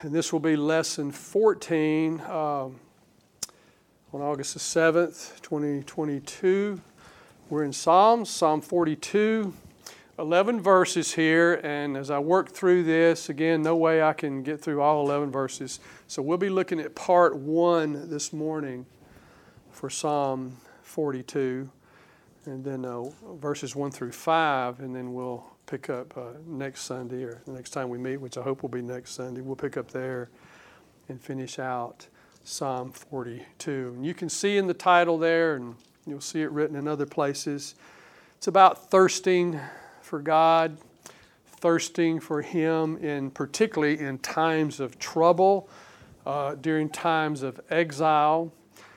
And this will be lesson 14 on August the 7th, 2022. We're in Psalm 42, 11 verses here. And as I work through this, again, no way I can get through all 11 verses. So we'll be looking at part 1 this morning for Psalm 42. And then verses 1 through 5, and then we'll pick up next Sunday or the next time we meet, which I hope will be next Sunday. We'll pick up there and finish out Psalm 42. And you can see in the title there, and you'll see it written in other places, it's about thirsting for God, thirsting for Him, particularly in times of trouble, during times of exile.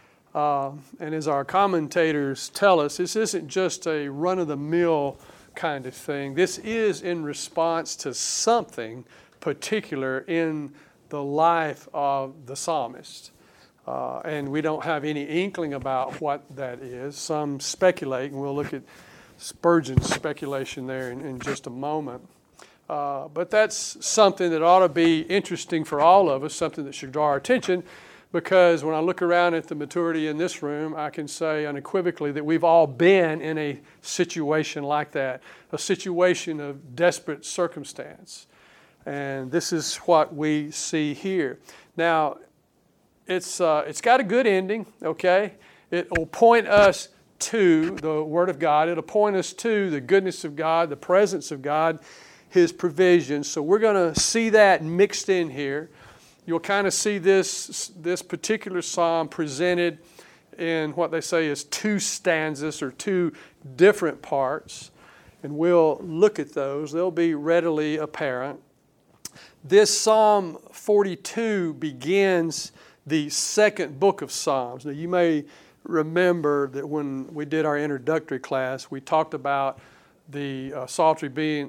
And as our commentators tell us, this isn't just a run-of-the-mill kind of thing. This is in response to something particular in the life of the psalmist. And we don't have any inkling about what that is. Some speculate, and we'll look at Spurgeon's speculation there in just a moment. But that's something that ought to be interesting for all of us, something that should draw our attention. Because when I look around at the maturity in this room, I can say unequivocally that we've all been in a situation like that, a situation of desperate circumstance. And this is what we see here. Now, it's got a good ending, okay? It will point us to the Word of God. It'll point us to the goodness of God, the presence of God, His provision. So we're going to see that mixed in here. You'll kind of see this particular psalm presented in what they say is 2 stanzas or 2 different parts. And we'll look at those. They'll be readily apparent. This Psalm 42 begins the second book of Psalms. Now you may remember that when we did our introductory class, we talked about the Psalter being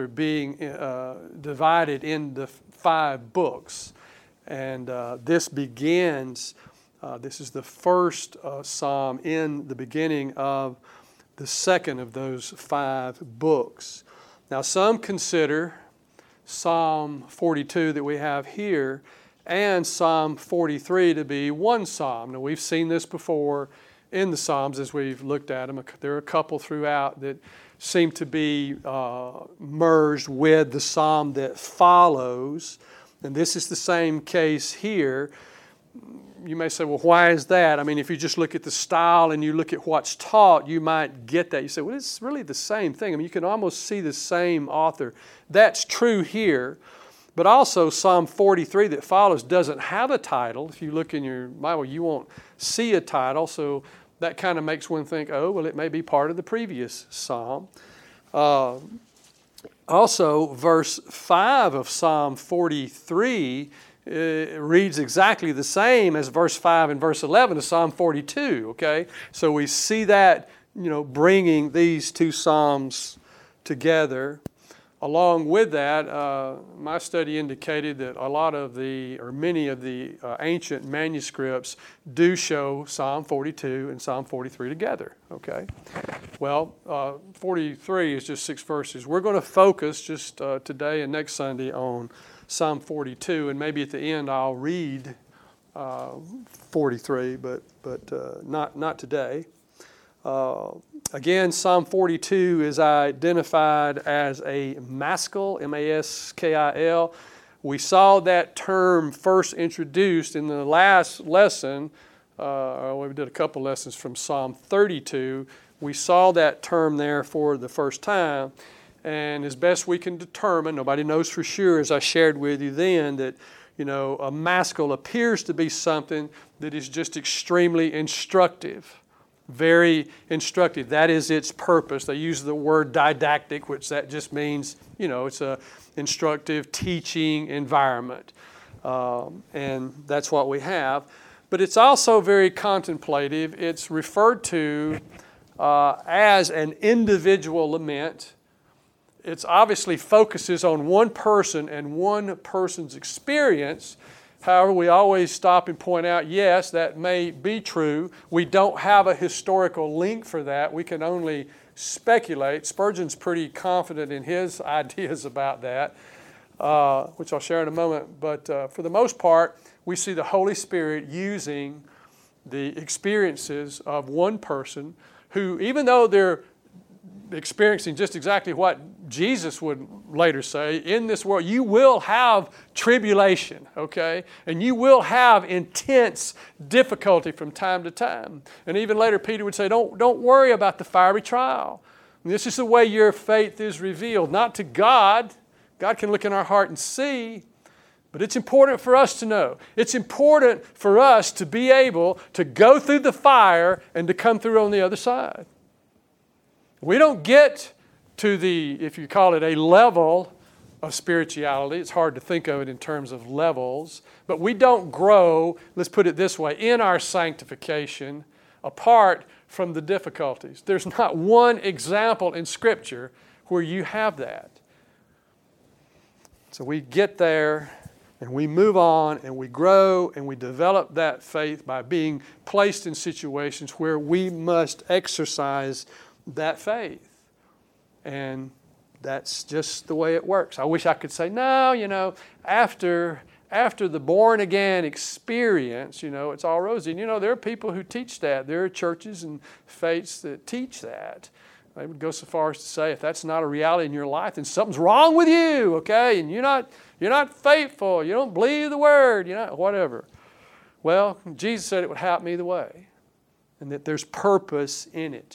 divided into 5 books. And this begins, this is the first psalm in the beginning of the second of those 5 books. Now some consider Psalm 42 that we have here and Psalm 43 to be one psalm. Now we've seen this before in the Psalms as we've looked at them. There are a couple throughout that seem to be merged with the psalm that follows. And this is the same case here. You may say, well, why is that? I mean, if you just look at the style and you look at what's taught, you might get that. You say, well, it's really the same thing. I mean, you can almost see the same author. That's true here. But also Psalm 43 that follows doesn't have a title. If you look in your Bible, you won't see a title. So that kind of makes one think, oh, well, it may be part of the previous psalm. Also, verse 5 of Psalm 43 reads exactly the same as verse 5 and verse 11 of Psalm 42, okay? So we see that, bringing these 2 psalms together. Along with that, my study indicated that many of the ancient manuscripts do show Psalm 42 and Psalm 43 together, okay? Well, 43 is just 6 verses. We're going to focus just today and next Sunday on Psalm 42, and maybe at the end I'll read 43, but not today. Again, Psalm 42 is identified as a maskil, M-A-S-K-I-L. We saw that term first introduced in the last lesson. We did a couple lessons from Psalm 32. We saw that term there for the first time. And as best we can determine, nobody knows for sure, as I shared with you then, that a maskil appears to be something that is just extremely instructive. Very instructive. That is its purpose. They use the word didactic, which that just means, it's a instructive teaching environment. And that's what we have. But it's also very contemplative. It's referred to as an individual lament. It obviously focuses on one person and one person's experience. However, we always stop and point out, yes, that may be true. We don't have a historical link for that. We can only speculate. Spurgeon's pretty confident in his ideas about that. which I'll share in a moment. But for the most part, we see the Holy Spirit using the experiences of one person who, even though they're experiencing just exactly what Jesus would later say, in this world you will have tribulation, okay? And you will have intense difficulty from time to time. And even later Peter would say, don't worry about the fiery trial. And this is the way your faith is revealed, not to God. God can look in our heart and see, but it's important for us to know. It's important for us to be able to go through the fire and to come through on the other side. We don't get to the, if you call it a level of spirituality, it's hard to think of it in terms of levels, but we don't grow, let's put it this way, in our sanctification apart from the difficulties. There's not one example in Scripture where you have that. So we get there and we move on and we grow and we develop that faith by being placed in situations where we must exercise that faith. And that's just the way it works. I wish I could say, no, after the born again experience, it's all rosy. And there are people who teach that. There are churches and faiths that teach that. They would go so far as to say, if that's not a reality in your life, then something's wrong with you, okay? And you're not faithful. You don't believe the word, whatever. Well, Jesus said it would happen either way, and that there's purpose in it.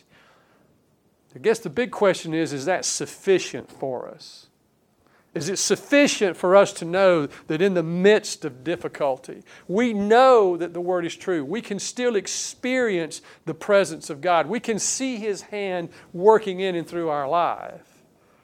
I guess the big question is that sufficient for us? Is it sufficient for us to know that in the midst of difficulty, we know that the Word is true? We can still experience the presence of God. We can see His hand working in and through our life.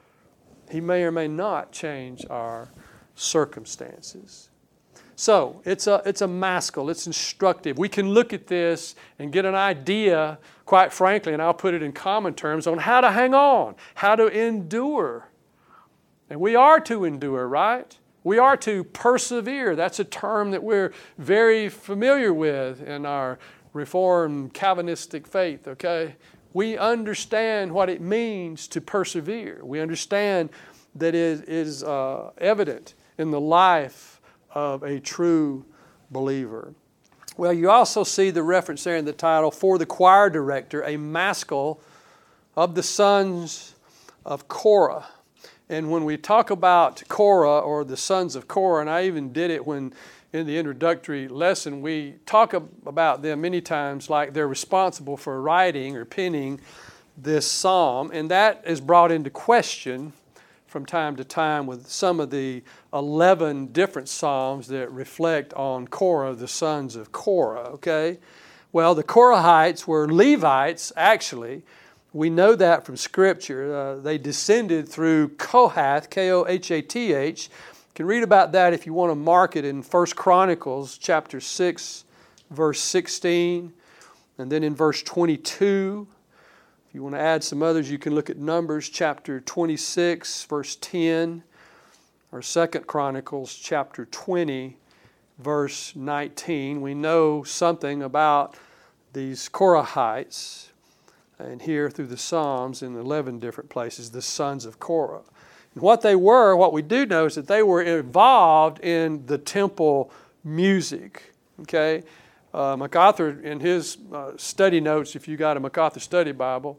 He may or may not change our circumstances. So, it's a maskil. It's instructive. We can look at this and get an idea, quite frankly, and I'll put it in common terms, on how to hang on, how to endure. And we are to endure, right? We are to persevere. That's a term that we're very familiar with in our Reformed Calvinistic faith, okay? We understand what it means to persevere. We understand that it is evident in the life of a true believer. Well, you also see the reference there in the title, for the choir director, a maskil of the sons of Korah. And when we talk about Korah or the sons of Korah, and I even did it when in the introductory lesson, we talk about them many times like they're responsible for writing or penning this psalm, and that is brought into question from time to time with some of the 11 different psalms that reflect on Korah, the sons of Korah, okay? Well, the Korahites were Levites, actually. We know that from Scripture. They descended through Kohath, Kohath. You can read about that if you want to mark it in 1 Chronicles chapter 6, verse 16, and then in verse 22. If you want to add some others, you can look at Numbers chapter 26, verse 10, or 2 Chronicles chapter 20, verse 19. We know something about these Korahites, and here through the Psalms in 11 different places, the sons of Korah. And what we do know is that they were involved in the temple music, okay? MacArthur, in his study notes, if you got a MacArthur study Bible,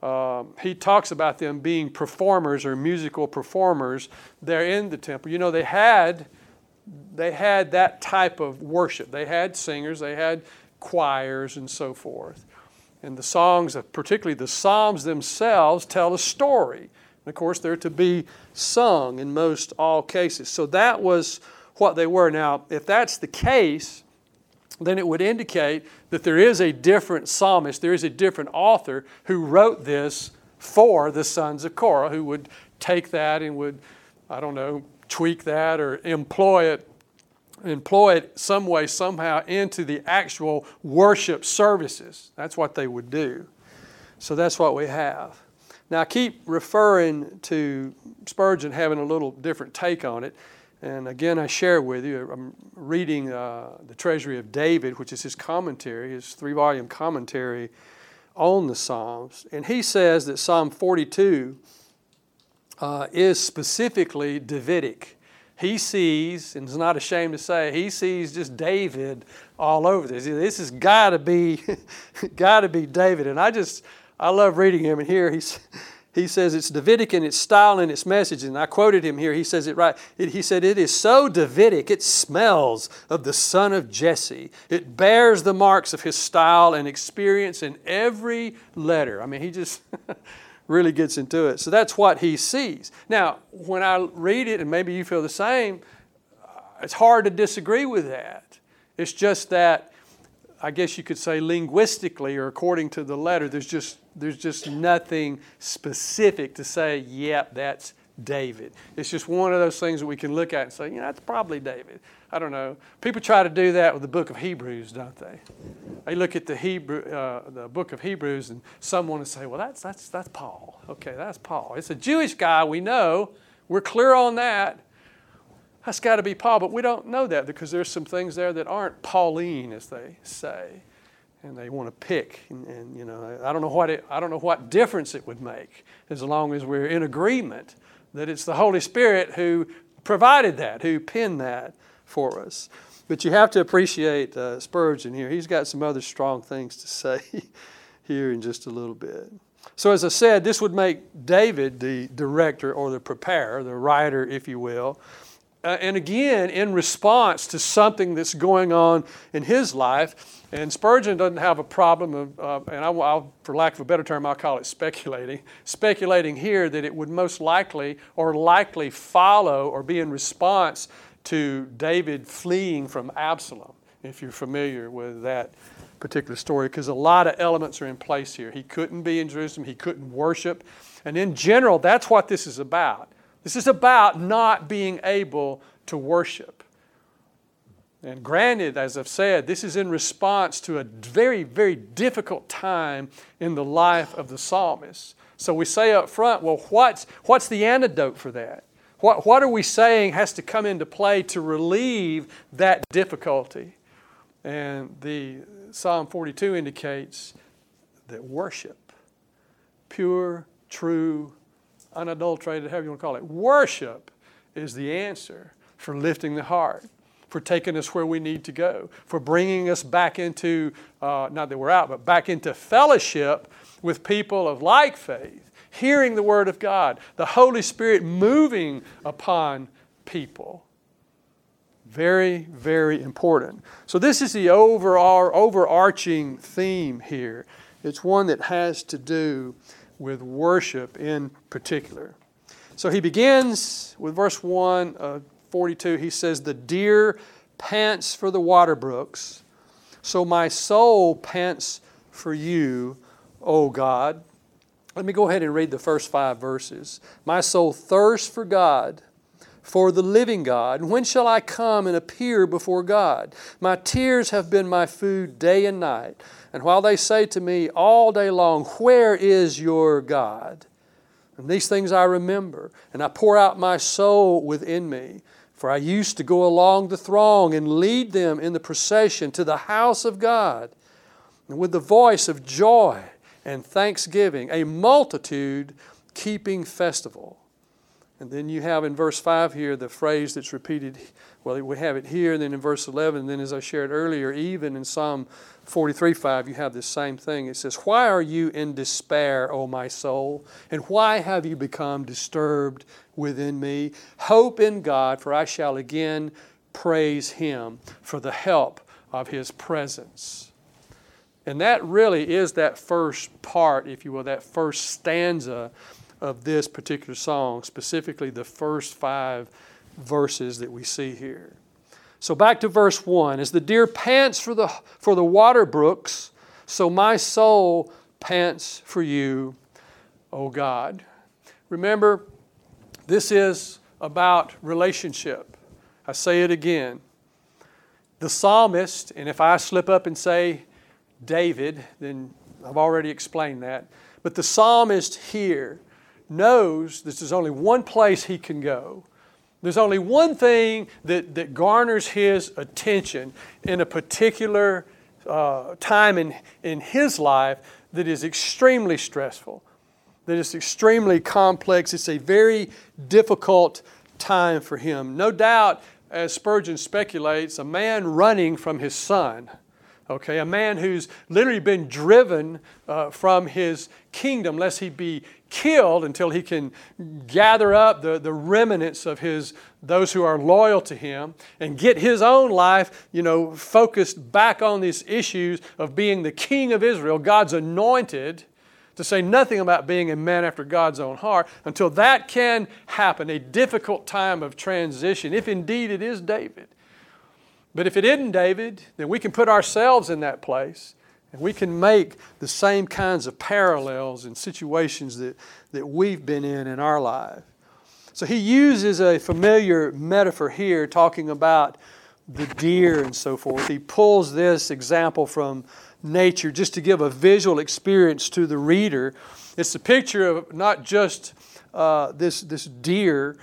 he talks about them being performers or musical performers there in the temple. They had that type of worship. They had singers, they had choirs and so forth. And the songs, particularly the Psalms themselves, tell a story. And of course, they're to be sung in most all cases. So that was what they were. Now, if that's the case, then it would indicate that there is a different psalmist, there is a different author who wrote this for the sons of Korah, who would take that and would, tweak that or employ it some way, somehow into the actual worship services. That's what they would do. So that's what we have. Now I keep referring to Spurgeon having a little different take on it. And again, I share with you, I'm reading The Treasury of David, which is his commentary, his 3-volume commentary on the Psalms. And he says that Psalm 42 is specifically Davidic. he sees, and is not ashamed to say, he sees just David all over this. This has got to be David. And I love reading him. And here he says it's Davidic in its style and its message. And I quoted him here. He says it right. He said, it is so Davidic, it smells of the son of Jesse. It bears the marks of his style and experience in every letter. I mean, he just really gets into it. So that's what he sees. Now, when I read it, and maybe you feel the same, it's hard to disagree with that. It's just that, I guess you could say linguistically or according to the letter, there's just nothing specific to say, yep, that's David. It's just one of those things that we can look at and say, that's probably David. I don't know. People try to do that with the book of Hebrews, don't they? They look at the book of Hebrews and someone will say, well, that's Paul. Okay, that's Paul. It's a Jewish guy, we know. We're clear on that. That's got to be Paul, but we don't know that because there's some things there that aren't Pauline, as they say, and they want to pick. And I don't know what difference it would make, as long as we're in agreement that it's the Holy Spirit who provided that, who penned that for us. But you have to appreciate Spurgeon here. He's got some other strong things to say here in just a little bit. So as I said, this would make David the director or the preparer, the writer, if you will. And again, in response to something that's going on in his life, and Spurgeon doesn't have a problem of, and I'll, for lack of a better term, I'll call it speculating here that it would most likely follow or be in response to David fleeing from Absalom, if you're familiar with that particular story, because a lot of elements are in place here. He couldn't be in Jerusalem, he couldn't worship, and in general, that's what this is about. This is about not being able to worship. And granted, as I've said, this is in response to a very, very difficult time in the life of the psalmist. So we say up front, well, what's the antidote for that? What are we saying has to come into play to relieve that difficulty? And the Psalm 42 indicates that worship, pure, true, unadulterated, however you want to call it, worship is the answer for lifting the heart, for taking us where we need to go, for bringing us back into, not that we're out, but back into fellowship with people of like faith, hearing the Word of God, the Holy Spirit moving upon people. Very, very important. So this is the overarching theme here. It's one that has to do with worship in particular. So he begins with verse 1 of 42. He says, the deer pants for the water brooks, so my soul pants for you, O God. Let me go ahead and read the first 5 verses. My soul thirsts for God, for the living God. And when shall I come and appear before God? My tears have been my food day and night. And while they say to me all day long, where is your God? And these things I remember, and I pour out my soul within me. For I used to go along the throng and lead them in the procession to the house of God. And with the voice of joy and thanksgiving, a multitude keeping festival. And then you have in verse 5 here the phrase that's repeated. Well, we have it here, and then in verse 11, and then as I shared earlier, even in Psalm 43:5, you have this same thing. It says, why are you in despair, O my soul? And why have you become disturbed within me? Hope in God, for I shall again praise Him for the help of His presence. And that really is that first part, if you will, that first stanza of this particular song, specifically the first 5 verses that we see here. So back to verse 1. As the deer pants for the water brooks, so my soul pants for you, O God. Remember, this is about relationship. I say it again. The psalmist, and if I slip up and say David, then I've already explained that. But the psalmist here knows that there's only one place he can go. There's only one thing that garners his attention in a particular time in his life that is extremely stressful, that is extremely complex. It's a very difficult time for him. No doubt, as Spurgeon speculates, a man running from his son. Okay, a man who's literally been driven from his kingdom lest he be killed until he can gather up the remnants of those who are loyal to him and get his own life, focused back on these issues of being the king of Israel, God's anointed, to say nothing about being a man after God's own heart. Until that can happen, a difficult time of transition, if indeed it is David. But if it isn't David, then we can put ourselves in that place and we can make the same kinds of parallels in situations that we've been in our life. So he uses a familiar metaphor here talking about the deer and so forth. He pulls this example from nature just to give a visual experience to the reader. It's a picture of not just this deer,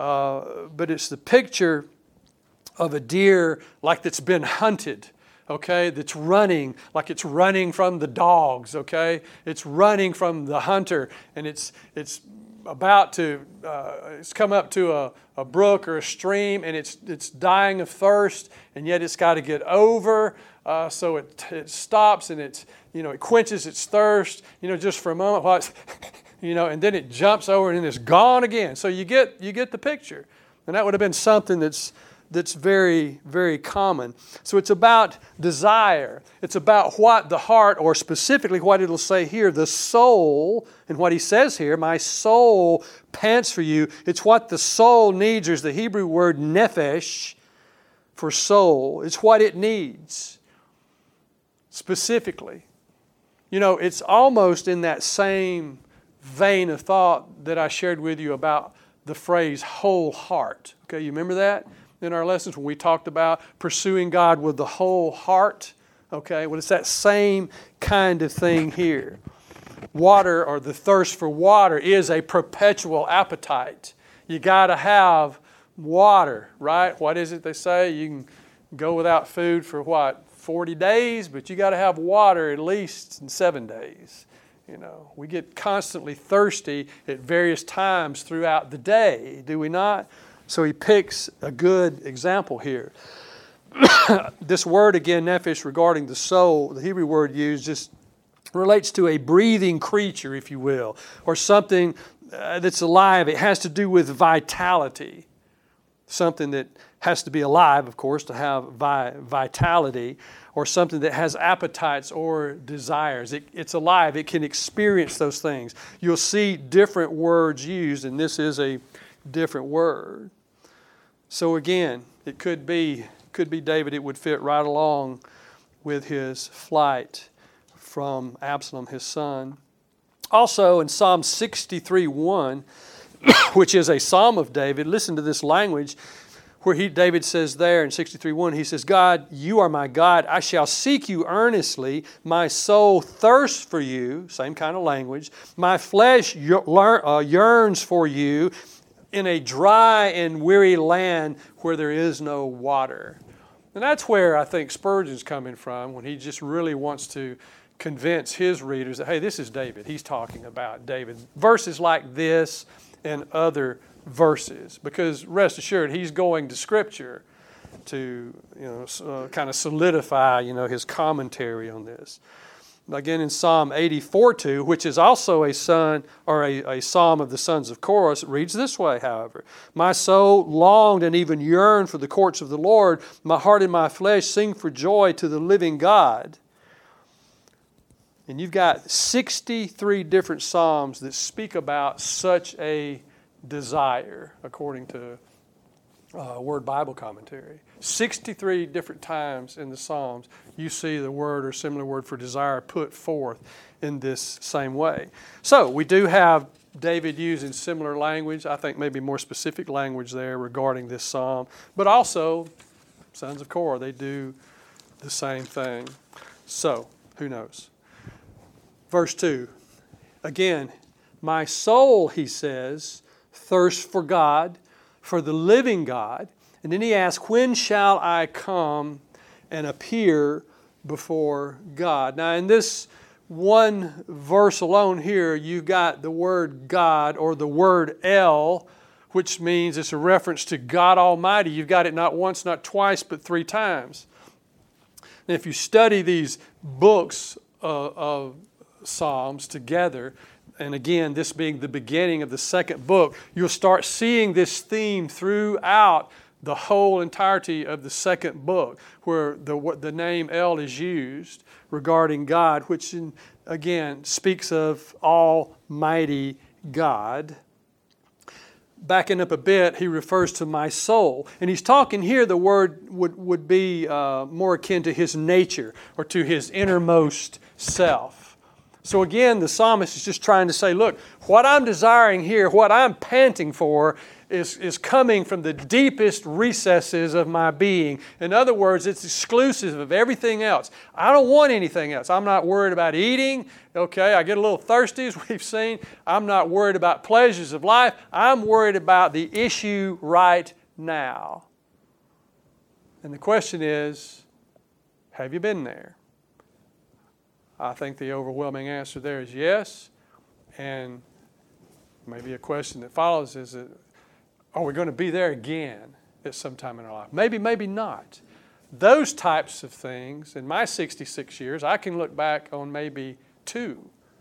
but it's the picture of a deer like that's been hunted, okay, that's running, like it's running from the dogs, okay? It's running from the hunter, and it's about to, it's come up to a brook or a stream, and it's dying of thirst, and yet it's got to get over, so it stops, and it quenches its thirst, just for a moment while it's, and then it jumps over, and then it's gone again. So you get the picture. And that would have been something that's very, very common. So it's about desire. It's about what the heart, or specifically what it'll say here, the soul, and what he says here, my soul pants for you. It's what the soul needs. There's the Hebrew word nephesh for soul. It's what it needs specifically. It's almost in that same vein of thought that I shared with you about the phrase whole heart. Okay, you remember that? In our lessons when we talked about pursuing God with the whole heart. Okay, well, it's that same kind of thing here. Water, or the thirst for water, is a perpetual appetite. You got to have water, right? What is it they say? You can go without food for 40 days, but you got to have water at least in 7 days. We get constantly thirsty at various times throughout the day, do we not? So he picks a good example here. This word again, nephesh, regarding the soul, the Hebrew word used, just relates to a breathing creature, if you will, or something that's alive. It has to do with vitality. Something that has to be alive, of course, to have vitality, or something that has appetites or desires. It's alive. It can experience those things. You'll see different words used, and this is a different word. So again, it could be David. It would fit right along with his flight from Absalom, his son. Also in Psalm 63:1, which is a psalm of David, listen to this language where David says there in 63:1, he says, God, you are my God. I shall seek you earnestly. My soul thirsts for you. Same kind of language. My flesh yearns for you in a dry and weary land where there is no water. And that's where I think Spurgeon's coming from when he just really wants to convince his readers that, hey, this is David. He's talking about David. Verses like this and other verses. Because rest assured, he's going to Scripture to kind of solidify his commentary on this. Again, in Psalm 84:2, which is also a psalm of the sons of Korah, it reads this way, however. My soul longed and even yearned for the courts of the Lord. My heart and my flesh sing for joy to the living God. And you've got 63 different psalms that speak about such a desire, according to Word Bible Commentary. 63 different times in the Psalms you see the word or similar word for desire put forth in this same way. So we do have David using similar language, I think maybe more specific language there regarding this psalm, but also sons of Korah, they do the same thing. So, who knows? Verse 2, again, my soul, he says, thirsts for God, for the living God. And then he asks, when shall I come and appear before God? Now, in this one verse alone here, you've got the word God, or the word El, which means it's a reference to God Almighty. You've got it not once, not twice, but 3 times. And if you study these books of Psalms together, and again, this being the beginning of the second book, you'll start seeing this theme throughout the whole entirety of the second book, where the name El is used regarding God, which again speaks of Almighty God. Backing up a bit, he refers to my soul. And he's talking here, the word would be more akin to his nature or to his innermost self. So again, the psalmist is just trying to say, look, what I'm desiring here, what I'm panting for is coming from the deepest recesses of my being. In other words, it's exclusive of everything else. I don't want anything else. I'm not worried about eating. Okay, I get a little thirsty, as we've seen. I'm not worried about pleasures of life. I'm worried about the issue right now. And the question is, have you been there? I think the overwhelming answer there is yes. And maybe a question that follows is, are we going to be there again at some time in our life? Maybe, maybe not. Those types of things, in my 66 years, I can look back on maybe 2,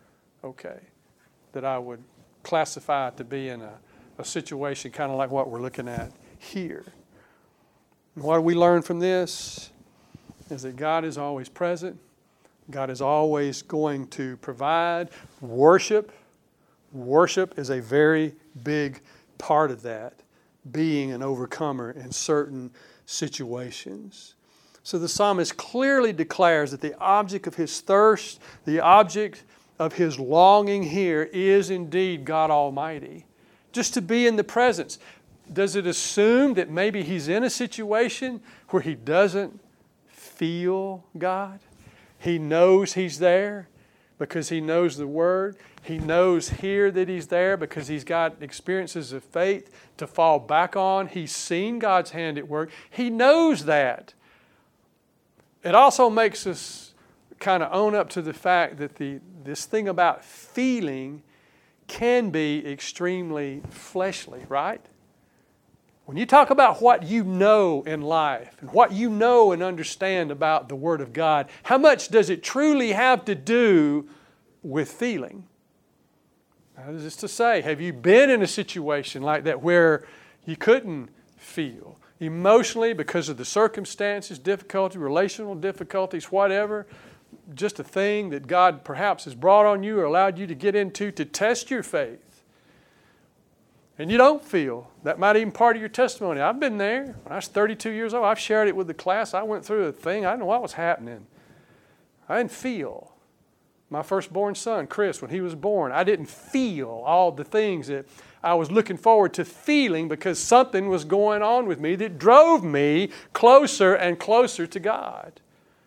that I would classify to be in a situation kind of like what we're looking at here. And what do we learn from this? Is that God is always present. God is always going to provide. Worship is a very big part of that, being an overcomer in certain situations. So the psalmist clearly declares that the object of his thirst, the object of his longing here is indeed God Almighty. Just to be in the presence. Does it assume that maybe he's in a situation where he doesn't feel God? He knows he's there because he knows the Word. He knows here that he's there because he's got experiences of faith to fall back on. He's seen God's hand at work. He knows that. It also makes us kind of own up to the fact that this thing about feeling can be extremely fleshly, right? When you talk about what you know in life and what you know and understand about the Word of God, how much does it truly have to do with feeling? That is to say, have you been in a situation like that where you couldn't feel emotionally because of the circumstances, difficulty, relational difficulties, whatever, just a thing that God perhaps has brought on you or allowed you to get into to test your faith? And you don't feel. That might even part of your testimony. I've been there. When I was 32 years old, I've shared it with the class. I went through a thing. I didn't know what was happening. I didn't feel. My firstborn son, Chris, when he was born, I didn't feel all the things that I was looking forward to feeling because something was going on with me that drove me closer and closer to God.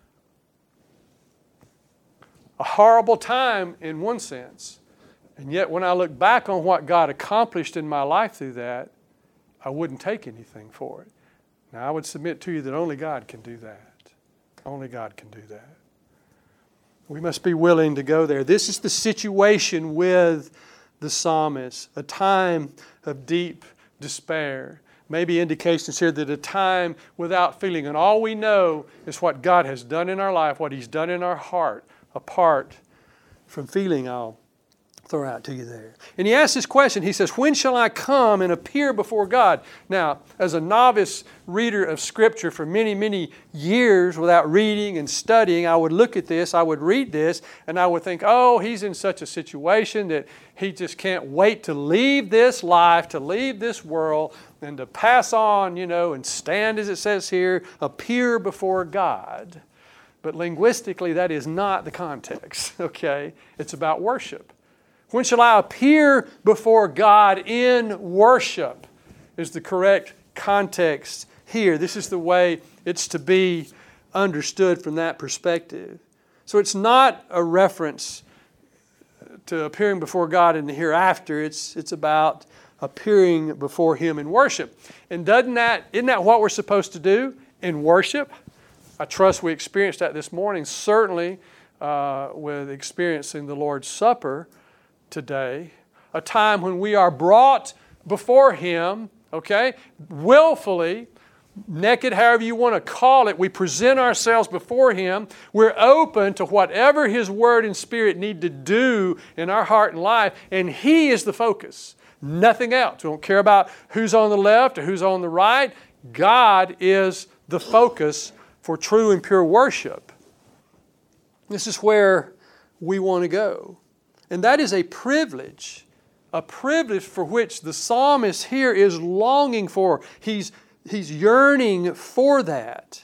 A horrible time in one sense. And yet when I look back on what God accomplished in my life through that, I wouldn't take anything for it. Now, I would submit to you that only God can do that. Only God can do that. We must be willing to go there. This is the situation with the psalmist, a time of deep despair. Maybe indications here that a time without feeling. And all we know is what God has done in our life, what He's done in our heart, apart from feeling. I'll throw out to you there. And he asks this question. He says, when shall I come and appear before God? Now, as a novice reader of Scripture for many, many years without reading and studying, I would look at this, I would read this, and I would think, oh, he's in such a situation that he just can't wait to leave this life, to leave this world, and to pass on, and stand, as it says here, appear before God. But linguistically, that is not the context, okay? It's about worship. When shall I appear before God in worship is the correct context here. This is the way it's to be understood from that perspective. So it's not a reference to appearing before God in the hereafter. It's about appearing before Him in worship. And isn't that what we're supposed to do in worship? I trust we experienced that this morning, certainly with experiencing the Lord's Supper today, a time when we are brought before Him, okay, willfully, naked, however you want to call it. We present ourselves before Him. We're open to whatever His Word and Spirit need to do in our heart and life, and He is the focus, nothing else. We don't care about who's on the left or who's on the right. God is the focus for true and pure worship. This is where we want to go. And that is a privilege for which the psalmist here is longing for. He's yearning for that.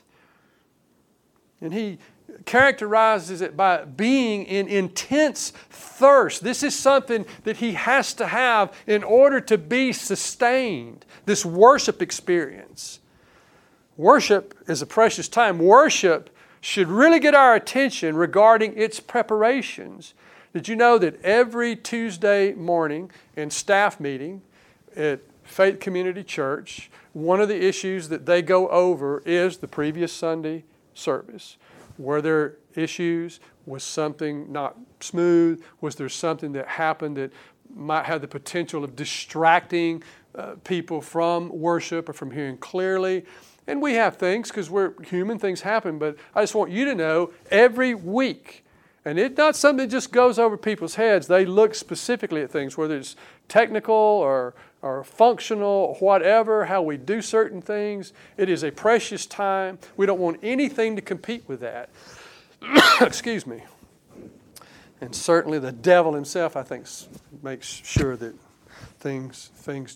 And he characterizes it by being in intense thirst. This is something that he has to have in order to be sustained, this worship experience. Worship is a precious time. Worship should really get our attention regarding its preparations. Did you know that every Tuesday morning in staff meeting at Faith Community Church, one of the issues that they go over is the previous Sunday service? Were there issues? Was something not smooth? Was there something that happened that might have the potential of distracting people from worship or from hearing clearly? And we have things, because we're human, things happen, but I just want you to know every week, and it's not something that just goes over people's heads. They look specifically at things, whether it's technical or functional, whatever, how we do certain things. It is a precious time. We don't want anything to compete with that. Excuse me. And certainly the devil himself, I think, makes sure that things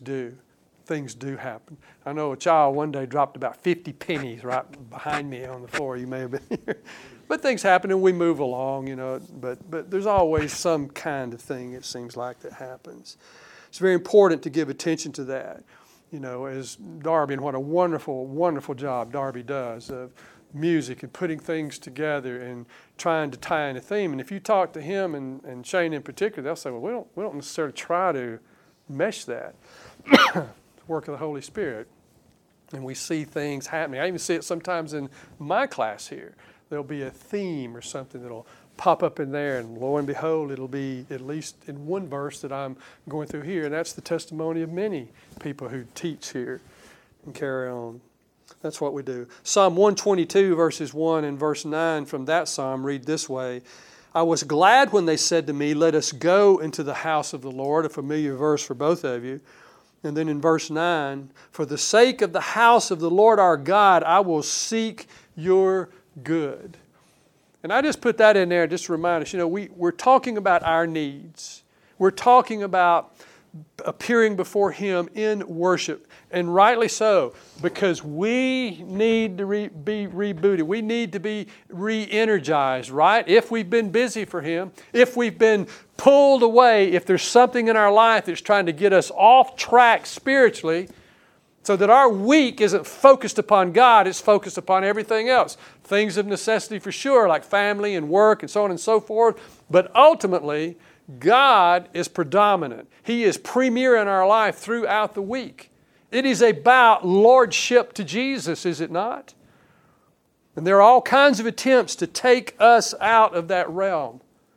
do happen. I know a child one day dropped about 50 pennies right behind me on the floor. You may have been here. But things happen and we move along, you know. But there's always some kind of thing, it seems like, that happens. It's very important to give attention to that. You know, as Darby, and what a wonderful, wonderful job Darby does of music and putting things together and trying to tie in a theme. And if you talk to him and Shane in particular, they'll say, well, we don't necessarily try to mesh that. Work of the Holy Spirit. And we see things happening. I even see it sometimes in my class here. There'll be a theme or something that'll pop up in there, and lo and behold, it'll be at least in one verse that I'm going through here, and that's the testimony of many people who teach here and carry on. That's what we do. Psalm 122, verses 1 and verse 9 from that psalm read this way: I was glad when they said to me, let us go into the house of the Lord, a familiar verse for both of you. And then in verse 9, for the sake of the house of the Lord our God, I will seek your good. And I just put that in there just to remind us, you know, we're talking about our needs. We're talking about appearing before Him in worship. And rightly so, because we need to be rebooted. We need to be re-energized, right? If we've been busy for Him, if we've been pulled away, if there's something in our life that's trying to get us off track spiritually, so that our week isn't focused upon God, it's focused upon everything else. Things of necessity for sure, like family and work and so on and so forth. But ultimately, God is predominant. He is premier in our life throughout the week. It is about lordship to Jesus, is it not? And there are all kinds of attempts to take us out of that realm.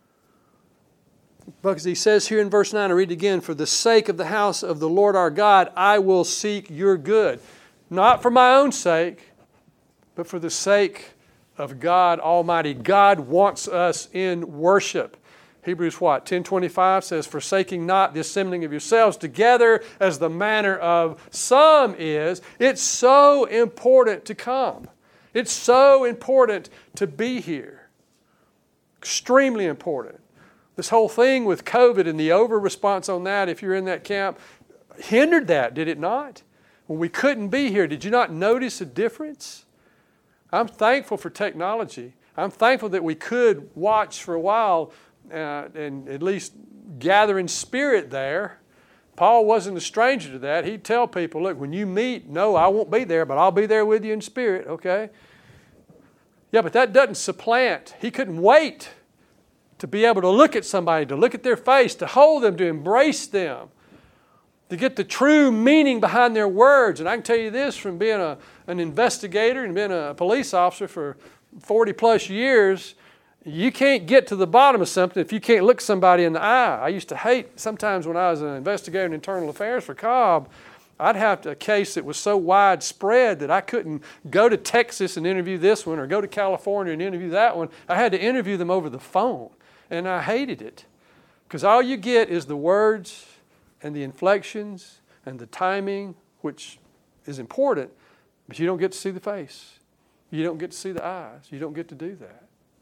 Because He says here in verse 9, I read it again, for the sake of the house of the Lord our God, I will seek your good. Not for my own sake, but for the sake of God Almighty. God wants us in worship. Hebrews 10:25 says, forsaking not the assembling of yourselves together as the manner of some is. It's so important to come. It's so important to be here. Extremely important. This whole thing with COVID and the over-response on that, if you're in that camp, hindered that, did it not? When we couldn't be here, did you not notice a difference? I'm thankful for technology. I'm thankful that we could watch for a while and at least gather in spirit there. Paul wasn't a stranger to that. He'd tell people, look, when you meet, no, I won't be there, but I'll be there with you in spirit, okay? Yeah, but that doesn't supplant. He couldn't wait to be able to look at somebody, to look at their face, to hold them, to embrace them, to get the true meaning behind their words. And I can tell you this from being an investigator and being a police officer for 40 plus years, You can't get to the bottom of something if you can't look somebody in the eye. I used to hate, sometimes when I was an investigator in internal affairs for Cobb, I'd have a case that was so widespread that I couldn't go to Texas and interview this one or go to California and interview that one. I had to interview them over the phone, and I hated it because all you get is the words and the inflections and the timing, which is important, but you don't get to see the face. You don't get to see the eyes. You don't get to do that.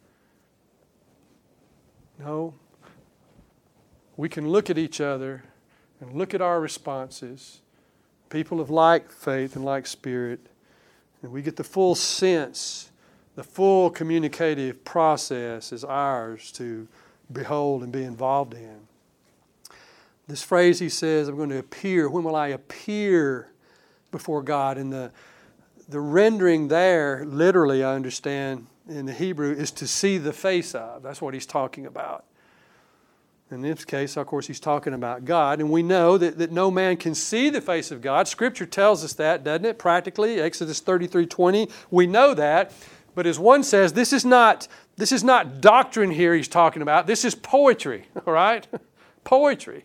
No, we can look at each other and look at our responses, people of like faith and like spirit, and we get the full sense, the full communicative process is ours to behold and be involved in. This phrase he says, I'm going to appear. When will I appear before God? And the rendering there, literally I understand, in the Hebrew is to see the face of. That's what he's talking about. In this case, of course, he's talking about God. And we know that no man can see the face of God. Scripture tells us that, doesn't it? Practically, Exodus 33:20. We know that. But as one says, this is not doctrine here he's talking about. This is poetry, all right? Poetry.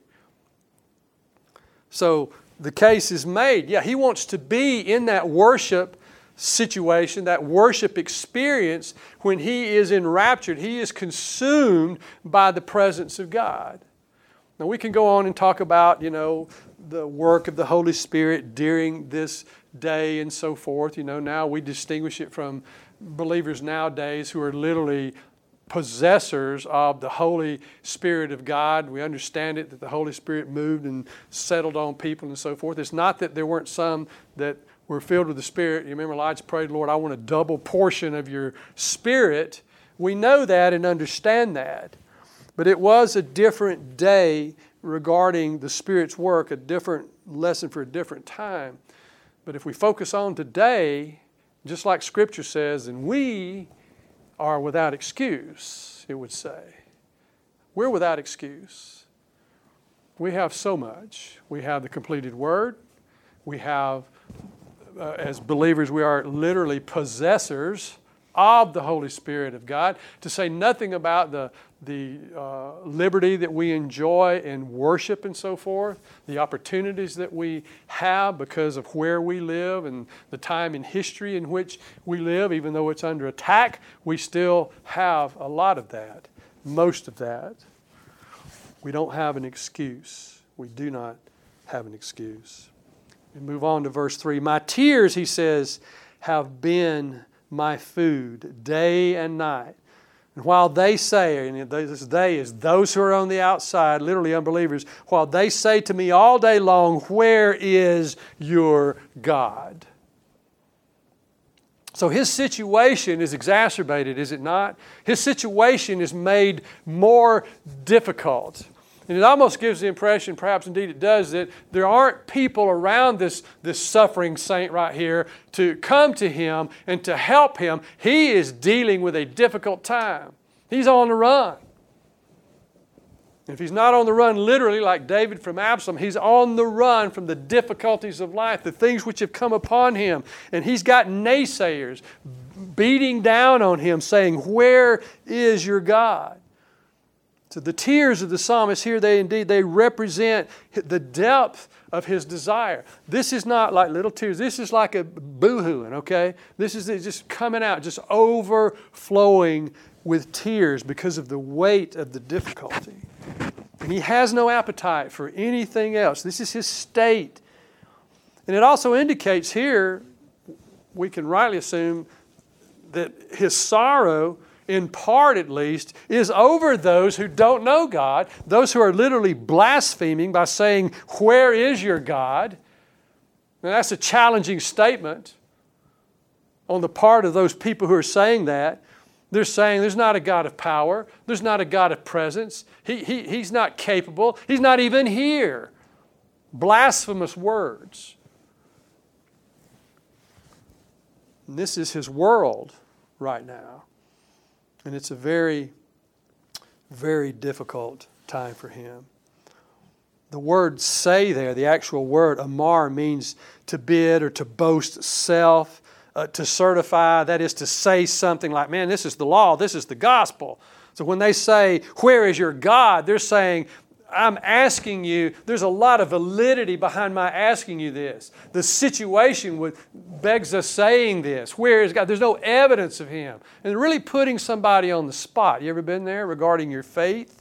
So the case is made. Yeah, he wants to be in that worship situation, that worship experience, when he is enraptured, he is consumed by the presence of God. Now we can go on and talk about, the work of the Holy Spirit during this day and so forth. Now we distinguish it from believers nowadays who are literally possessors of the Holy Spirit of God. We understand it, that the Holy Spirit moved and settled on people and so forth. It's not that there weren't some that were filled with the Spirit. You remember Elijah prayed, Lord, I want a double portion of your Spirit. We know that and understand that. But it was a different day regarding the Spirit's work, a different lesson for a different time. But if we focus on today, just like Scripture says, then we are without excuse, it would say. We're without excuse. We have so much. We have the completed Word. We have as believers, we are literally possessors of the Holy Spirit of God, to say nothing about the liberty that we enjoy in worship and so forth, the opportunities that we have because of where we live and the time in history in which we live. Even though it's under attack, we still have a lot of that, most of that. We don't have an excuse. We do not have an excuse. We move on to verse 3. My tears, he says, have been my food day and night. And while they say, and this they is those who are on the outside, literally unbelievers, while they say to me all day long, where is your God? So his situation is exacerbated, is it not? His situation is made more difficult. And it almost gives the impression, perhaps indeed it does, that there aren't people around this suffering saint right here to come to him and to help him. He is dealing with a difficult time. He's on the run. If he's not on the run literally like David from Absalom, he's on the run from the difficulties of life, the things which have come upon him. And he's got naysayers beating down on him saying, where is your God? So the tears of the psalmist here, they represent the depth of his desire. This is not like little tears. This is like a boo-hooing, okay? This is just coming out, just overflowing with tears because of the weight of the difficulty. And he has no appetite for anything else. This is his state. And it also indicates here, we can rightly assume, that his sorrow, in part at least, is over those who don't know God, those who are literally blaspheming by saying, where is your God? Now that's a challenging statement on the part of those people who are saying that. They're saying there's not a God of power, there's not a God of presence, He's not capable, He's not even here. Blasphemous words. And this is his world right now. And it's a very, very difficult time for him. The word say there, the actual word, amar, means to bid or to boast self, to certify, that is to say something like, man, this is the law, this is the gospel. So when they say, where is your God? They're saying, I'm asking you, there's a lot of validity behind my asking you this. The situation begs us saying this. Where is God? There's no evidence of Him. And really putting somebody on the spot. You ever been there regarding your faith?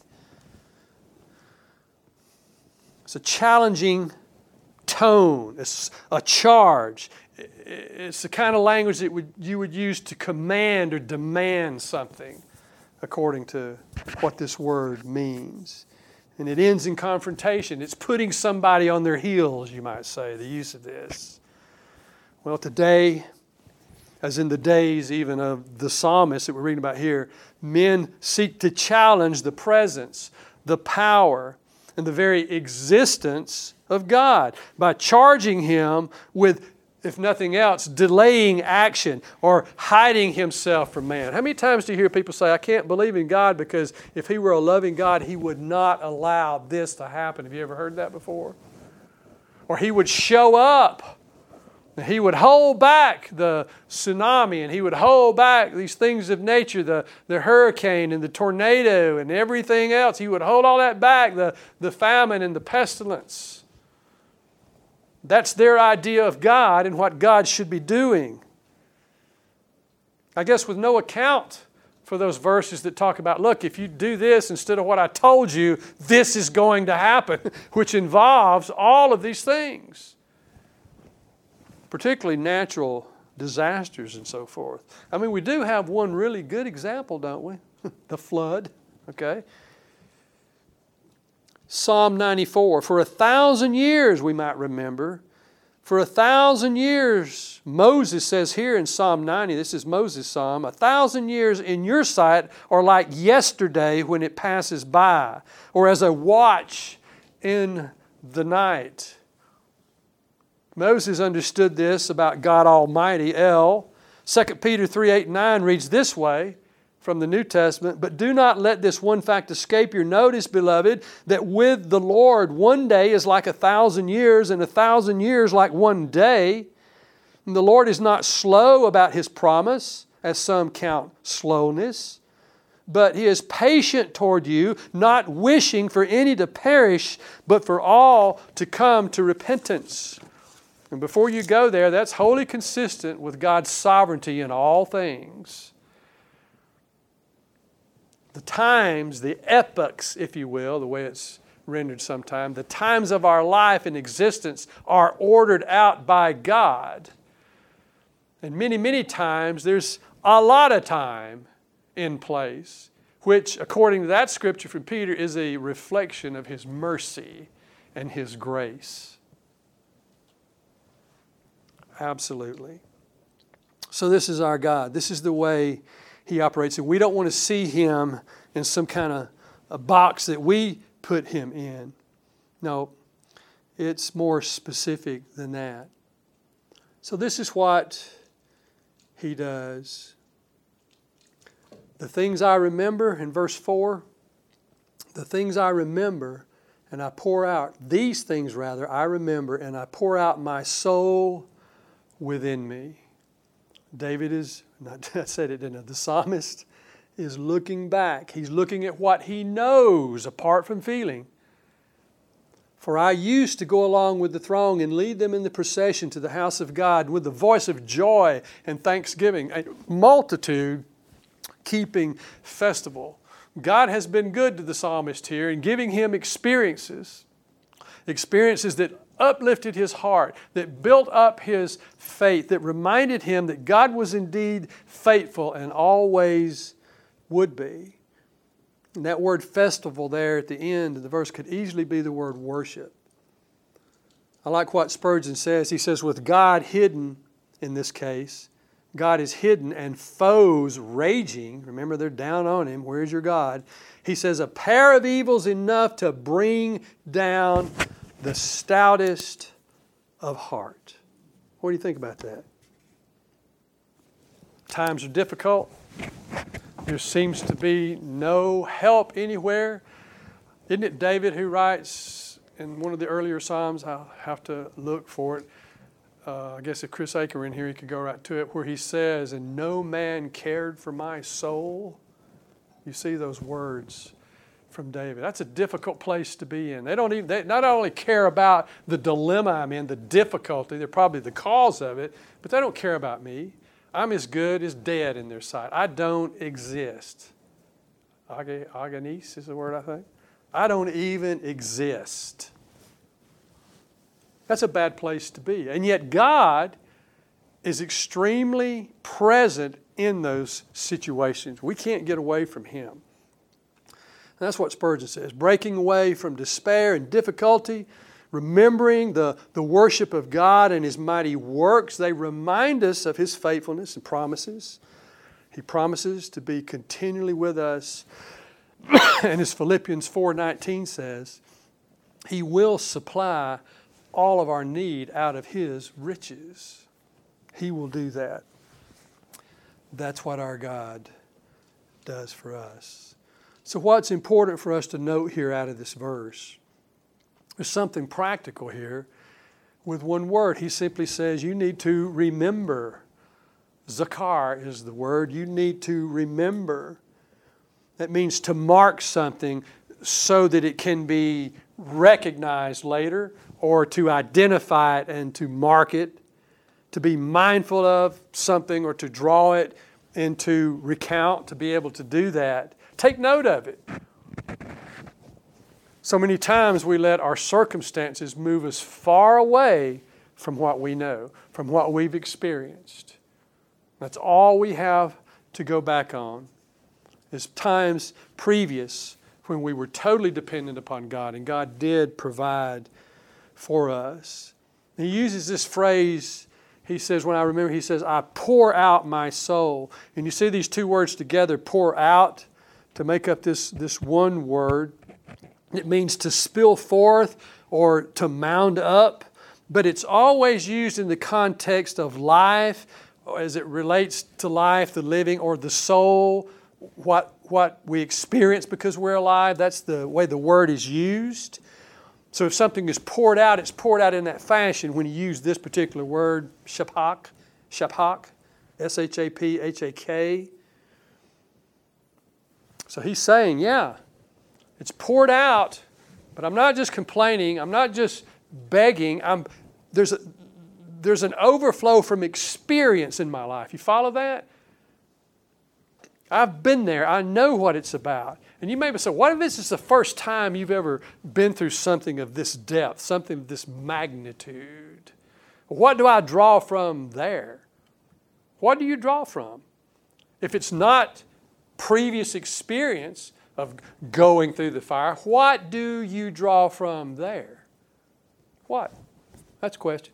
It's a challenging tone. It's a charge. It's the kind of language that you would use to command or demand something according to what this word means. And it ends in confrontation. It's putting somebody on their heels, you might say, the use of this. Well, today, as in the days even of the psalmist that we're reading about here, men seek to challenge the presence, the power, and the very existence of God by charging Him with, if nothing else, delaying action or hiding Himself from man. How many times do you hear people say, I can't believe in God because if He were a loving God, He would not allow this to happen? Have you ever heard that before? Or He would show up. He would hold back the tsunami and He would hold back these things of nature, the hurricane and the tornado and everything else. He would hold all that back, the famine and the pestilence. That's their idea of God and what God should be doing. I guess with no account for those verses that talk about, look, if you do this instead of what I told you, this is going to happen, which involves all of these things, particularly natural disasters and so forth. I mean, we do have one really good example, don't we? The flood, okay? Psalm 94, for 1,000 years we might remember. For 1,000 years, Moses says here in Psalm 90, this is Moses' psalm, 1,000 years in your sight are like yesterday when it passes by, or as a watch in the night. Moses understood this about God Almighty, El. 2 Peter 3:8-9 reads this way, from the New Testament, but do not let this one fact escape your notice, beloved, that with the Lord 1 day is like 1,000 years, and 1,000 years like 1 day. And the Lord is not slow about His promise, as some count slowness, but He is patient toward you, not wishing for any to perish, but for all to come to repentance. And before you go there, that's wholly consistent with God's sovereignty in all things. The times, the epochs, if you will, the way it's rendered sometimes, the times of our life and existence are ordered out by God. And many, many times there's a lot of time in place, which, according to that scripture from Peter, is a reflection of His mercy and His grace. Absolutely. So this is our God. This is the way He operates. And we don't want to see Him in some kind of a box that we put Him in. No, it's more specific than that. So this is what He does. The things I remember, in verse 4, the things I remember, and I pour out, these things rather, I remember, and I pour out my soul within me. David is, I said it, didn't I? The psalmist is looking back. He's looking at what he knows apart from feeling. For I used to go along with the throng and lead them in the procession to the house of God with the voice of joy and thanksgiving. A multitude keeping festival. God has been good to the psalmist here in giving him experiences that uplifted his heart, that built up his faith, that reminded him that God was indeed faithful and always would be. And that word festival there at the end of the verse could easily be the word worship. I like what Spurgeon says. He says, with God hidden in this case, God is hidden and foes raging. Remember, they're down on him. Where's your God? He says, a pair of evils enough to bring down the stoutest of heart. What do you think about that? Times are difficult. There seems to be no help anywhere. Isn't it David who writes in one of the earlier Psalms, I'll have to look for it, I guess if Chris Aker were in here, he could go right to it, where he says, "And no man cared for my soul." You see those words from David. That's a difficult place to be in. They not only care about the dilemma I'm in, the difficulty, they're probably the cause of it, but they don't care about me. I'm as good as dead in their sight. I don't exist. Agonis is the word, I think. I don't even exist. That's a bad place to be. And yet God is extremely present in those situations. We can't get away from Him. And that's what Spurgeon says. Breaking away from despair and difficulty, remembering the worship of God and His mighty works, they remind us of His faithfulness and promises. He promises to be continually with us. And as Philippians 4:19 says, He will supply all of our need out of His riches. He will do that. That's what our God does for us. So what's important for us to note here out of this verse? There's something practical here. With one word, he simply says you need to remember. Zakar is the word. You need to remember. That means to mark something so that it can be recognized later, or to identify it and to mark it, to be mindful of something or to draw it and to recount, to be able to do that. Take note of it. So many times we let our circumstances move us far away from what we know, from what we've experienced. That's all we have to go back on, is times previous when we were totally dependent upon God and God did provide for us. He uses this phrase, he says, when I remember, he says, I pour out my soul. And you see these two words together, pour out, to make up this one word. It means to spill forth or to mound up, but it's always used in the context of life, as it relates to life, the living, or the soul, what we experience because we're alive. That's the way the word is used. So if something is poured out, it's poured out in that fashion when you use this particular word, shaphak, S-H-A-P-H-A-K. So he's saying, yeah, it's poured out, but I'm not just complaining, I'm not just begging, there's an overflow from experience in my life. You follow that? I've been there. I know what it's about. And you may say, what if this is the first time you've ever been through something of this depth, something of this magnitude? What do I draw from there? What do you draw from? If it's not previous experience of going through the fire, what do you draw from there? What? That's a question.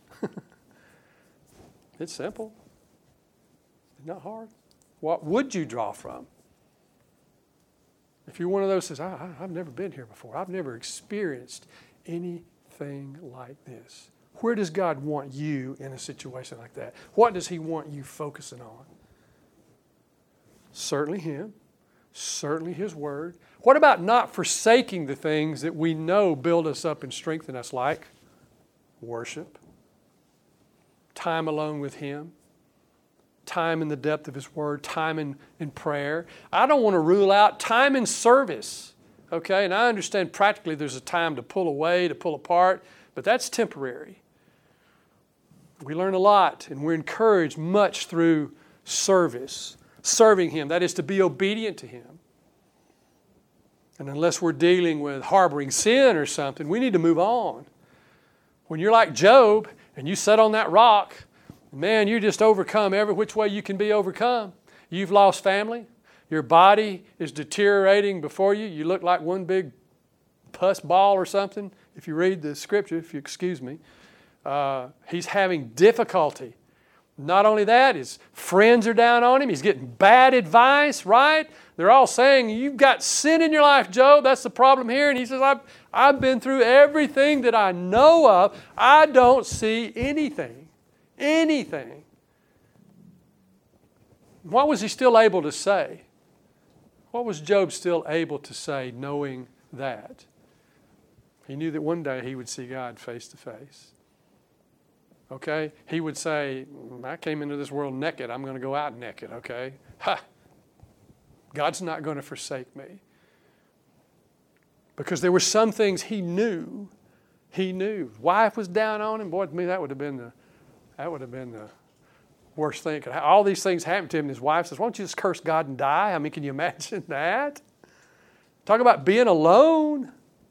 It's simple. It's not hard. What would you draw from? If you're one of those who says, I've never been here before. I've never experienced anything like this. Where does God want you in a situation like that? What does He want you focusing on? Certainly Him. Certainly His Word. What about not forsaking the things that we know build us up and strengthen us, like worship, time alone with Him, time in the depth of His Word, time in prayer. I don't want to rule out time in service, okay? And I understand practically there's a time to pull away, to pull apart, but that's temporary. We learn a lot, and we're encouraged much through service, serving Him. That is to be obedient to Him. And unless we're dealing with harboring sin or something, we need to move on. When you're like Job and you sit on that rock, man, you just overcome every which way you can be overcome. You've lost family. Your body is deteriorating before you. You look like one big pus ball or something. If you read the scripture, if you excuse me, he's having difficulty. Not only that, his friends are down on him. He's getting bad advice, right? They're all saying, you've got sin in your life, Job. That's the problem here. And he says, I've been through everything that I know of. I don't see anything. Anything. What was he still able to say? What was Job still able to say knowing that? He knew that one day he would see God face to face. okay? He would say, I came into this world naked. I'm going to go out naked, okay? Ha! God's not going to forsake me. Because there were some things he knew. He knew. Wife was down on him. Boy, to me, that would have been the worst thing. All these things happened to him, and his wife says, why don't you just curse God and die? I mean, can you imagine that? Talk about being alone.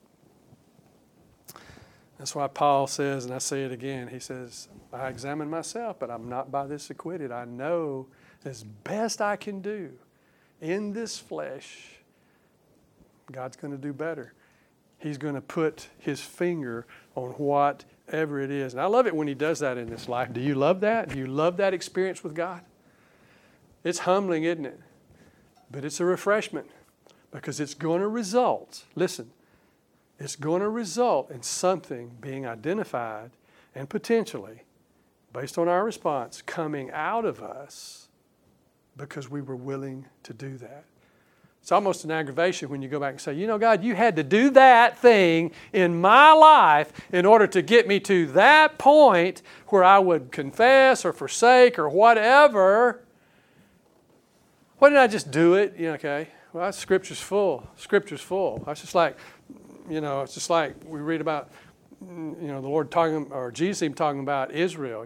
That's why Paul says, and I say it again, he says, I examine myself, but I'm not by this acquitted. I know as best I can do in this flesh, God's going to do better. He's going to put his finger on whatever it is. And I love it when he does that in this life. Do you love that? Do you love that experience with God? It's humbling, isn't it? But it's a refreshment because it's going to result, listen, it's going to result in something being identified and potentially, based on our response, coming out of us because we were willing to do that. It's almost an aggravation when you go back and say, you know, God, you had to do that thing in my life in order to get me to that point where I would confess or forsake or whatever. Why didn't I just do it? You know, okay, well, Scripture's full. Scripture's full. It's just like, it's just like we read about, the Lord talking, or Jesus even talking about Israel,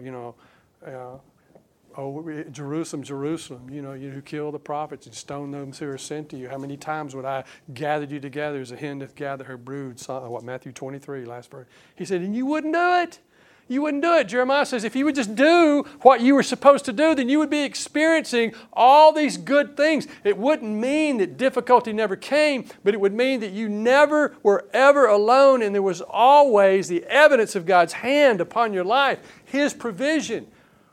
oh, Jerusalem, Jerusalem, you who kill the prophets and stone those who are sent to you. How many times would I gather you together as a hen doth gather her brood? Matthew 23, last verse. He said, and you wouldn't do it. You wouldn't do it. Jeremiah says, if you would just do what you were supposed to do, then you would be experiencing all these good things. It wouldn't mean that difficulty never came, but it would mean that you never were ever alone, and there was always the evidence of God's hand upon your life, His provision.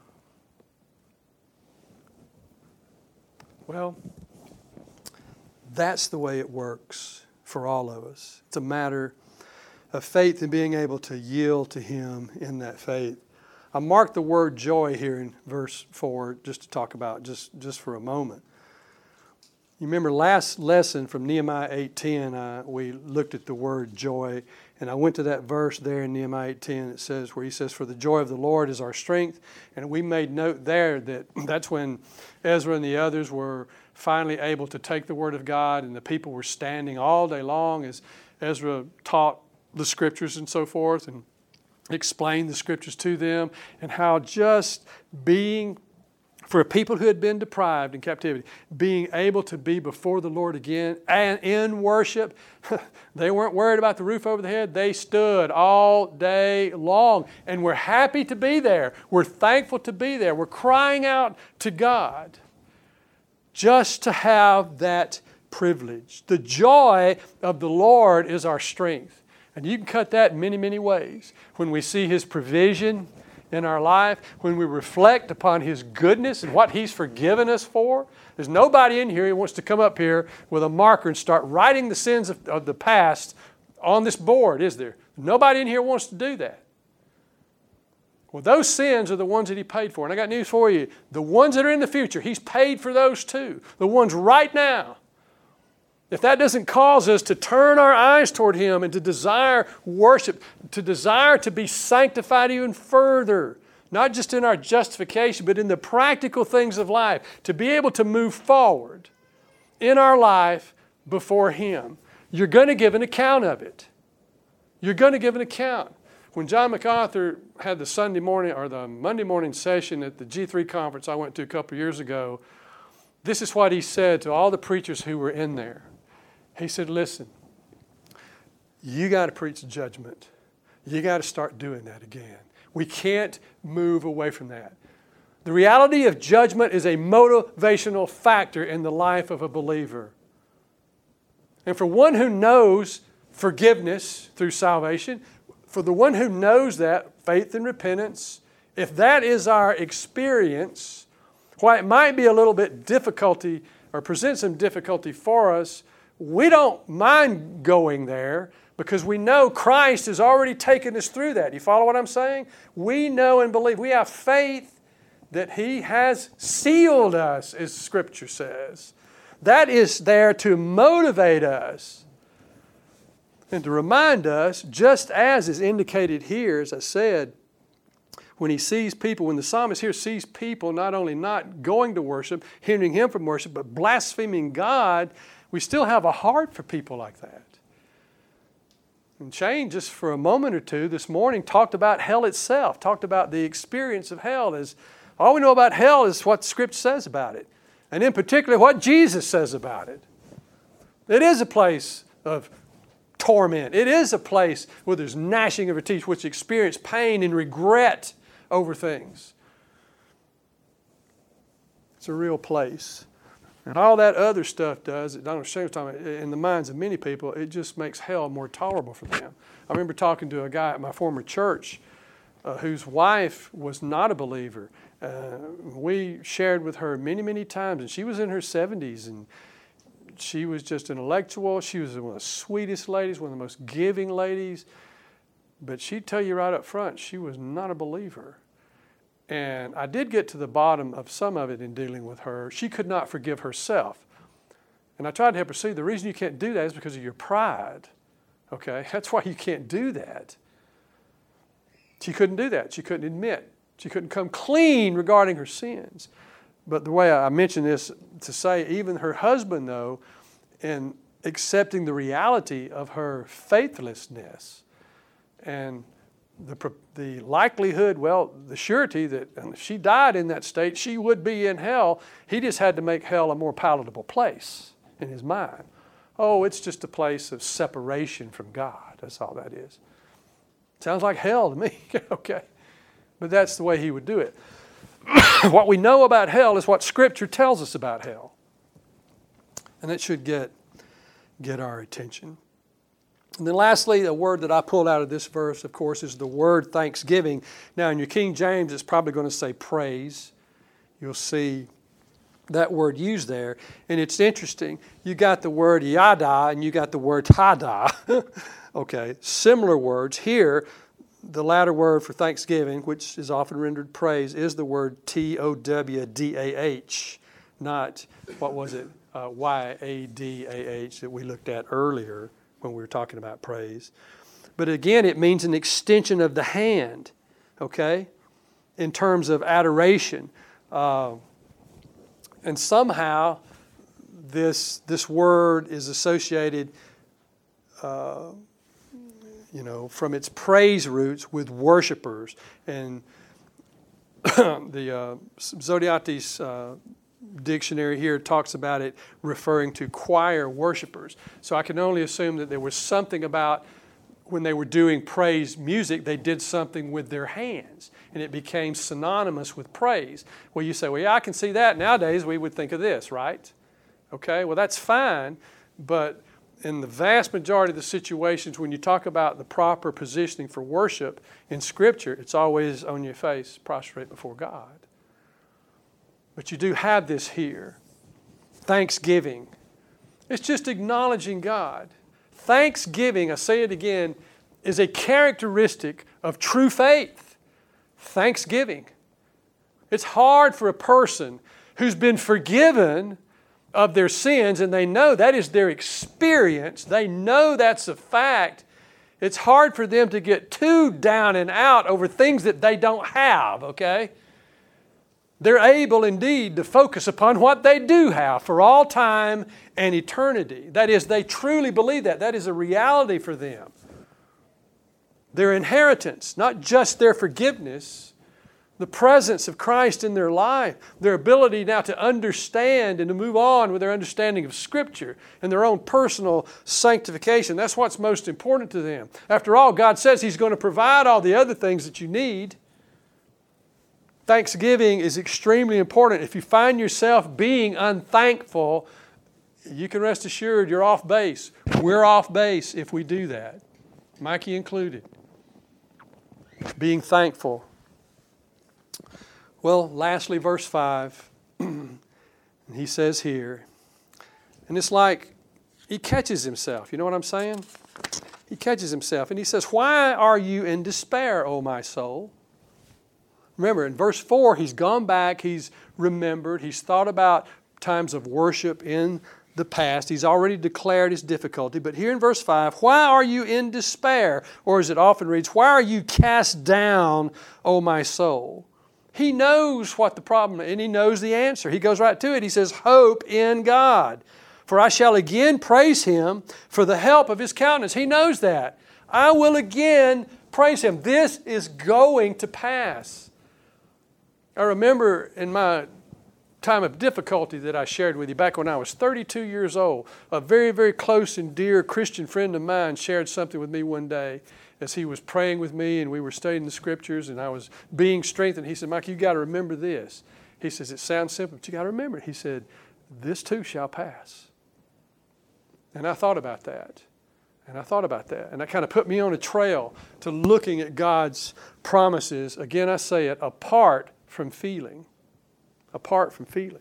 Well, that's the way it works for all of us. It's a matter of faith and being able to yield to Him in that faith. I marked the word joy here in verse 4 just to talk about just for a moment. You remember last lesson from Nehemiah 8:10, we looked at the word joy, and I went to that verse there in Nehemiah 8:10 where he says, for the joy of the Lord is our strength. And we made note there that that's when Ezra and the others were finally able to take the Word of God, and the people were standing all day long as Ezra taught the Scriptures and so forth and explained the Scriptures to them, and how just being, for people who had been deprived in captivity, being able to be before the Lord again and in worship, they weren't worried about the roof over the head. They stood all day long, and we're happy to be there. We're thankful to be there. We're crying out to God just to have that privilege. The joy of the Lord is our strength. And you can cut that in many, many ways. When we see His provision in our life, when we reflect upon His goodness and what He's forgiven us for. There's nobody in here who wants to come up here with a marker and start writing the sins of the past on this board, is there? Nobody in here wants to do that. Well, those sins are the ones that He paid for. And I got news for you. The ones that are in the future, He's paid for those too. The ones right now. If that doesn't cause us to turn our eyes toward Him and to desire worship, to desire to be sanctified even further, not just in our justification, but in the practical things of life, to be able to move forward in our life before Him, you're going to give an account of it. You're going to give an account. When John MacArthur had the Sunday morning or the Monday morning session at the G3 conference I went to a couple of years ago, this is what he said to all the preachers who were in there. He said, listen, you got to preach judgment. You got to start doing that again. We can't move away from that. The reality of judgment is a motivational factor in the life of a believer. And for one who knows forgiveness through salvation, for the one who knows that, faith and repentance, if that is our experience, while it might be a little bit difficulty or present some difficulty for us, we don't mind going there because we know Christ has already taken us through that. You follow what I'm saying? We know and believe. We have faith that He has sealed us, as Scripture says. That is there to motivate us and to remind us, just as is indicated here, as I said, when he sees people, when the psalmist here sees people not only not going to worship, hindering him from worship, but blaspheming God, we still have a heart for people like that. And Shane, just for a moment or two this morning, talked about hell itself, talked about the experience of hell. As all we know about hell is what Scripture says about it, and in particular what Jesus says about it. It is a place of torment. It is a place where there's gnashing of teeth, which experience pain and regret over things. It's a real place. And all that other stuff does, that Donald Shane was talking about, in the minds of many people, it just makes hell more tolerable for them. I remember talking to a guy at my former church whose wife was not a believer. We shared with her many, many times, and she was in her 70s, and she was just intellectual. She was one of the sweetest ladies, one of the most giving ladies. But she'd tell you right up front, she was not a believer. And I did get to the bottom of some of it in dealing with her. She could not forgive herself. And I tried to help her see the reason you can't do that is because of your pride. Okay? That's why you can't do that. She couldn't do that. She couldn't admit. She couldn't come clean regarding her sins. But the way I mention this to say, even her husband, though, in accepting the reality of her faithlessness and the likelihood, well, the surety that if she died in that state, she would be in hell. He just had to make hell a more palatable place in his mind. Oh, it's just a place of separation from God. That's all that is. Sounds like hell to me. Okay. But that's the way he would do it. What we know about hell is what Scripture tells us about hell. And it should get our attention. And then lastly, a word that I pulled out of this verse, of course, is the word thanksgiving. Now, in your King James, it's probably going to say praise. You'll see that word used there. And it's interesting. You got the word yada and you got the word tada. Okay, similar words. Here, the latter word for thanksgiving, which is often rendered praise, is the word Towdah, not, what was it, Yadah that we looked at earlier when we were talking about praise. But again, it means an extension of the hand, okay, in terms of adoration. And somehow this word is associated from its praise roots with worshipers. And the Zodhiates dictionary here talks about it referring to choir worshipers. So I can only assume that there was something about when they were doing praise music, they did something with their hands, and it became synonymous with praise. Well, you say, well, yeah, I can see that. Nowadays, we would think of this, right? Okay, well, that's fine, but in the vast majority of the situations, when you talk about the proper positioning for worship in Scripture, it's always on your face, prostrate before God. But you do have this here. Thanksgiving. It's just acknowledging God. Thanksgiving, I say it again, is a characteristic of true faith. Thanksgiving. It's hard for a person who's been forgiven of their sins, and they know that is their experience. They know that's a fact. It's hard for them to get too down and out over things that they don't have, okay? They're able indeed to focus upon what they do have for all time and eternity. That is, they truly believe that. That is a reality for them. Their inheritance, not just their forgiveness, the presence of Christ in their life, their ability now to understand and to move on with their understanding of Scripture and their own personal sanctification. That's what's most important to them. After all, God says He's going to provide all the other things that you need. Thanksgiving is extremely important. If you find yourself being unthankful, you can rest assured you're off base. We're off base if we do that, Mikey included. Being thankful. Well, lastly, verse 5, he says here, and it's like he catches himself. You know what I'm saying? He catches himself, and he says, "Why are you in despair, O my soul?" Remember, in verse 4, he's gone back, he's remembered, he's thought about times of worship in the past. He's already declared his difficulty. But here in verse 5, why are you in despair? Or as it often reads, why are you cast down, O my soul? He knows what the problem is, and he knows the answer. He goes right to it. He says, hope in God, for I shall again praise Him for the help of His countenance. He knows that. I will again praise Him. This is going to pass. I remember in my time of difficulty that I shared with you back when I was 32 years old, a very, very close and dear Christian friend of mine shared something with me one day as he was praying with me and we were studying the Scriptures and I was being strengthened. He said, Mike, you got to remember this. He says, it sounds simple, but you got to remember it. He said, this too shall pass. And I thought about that. And that kind of put me on a trail to looking at God's promises. Again, I say it, apart from feeling. Apart from feeling.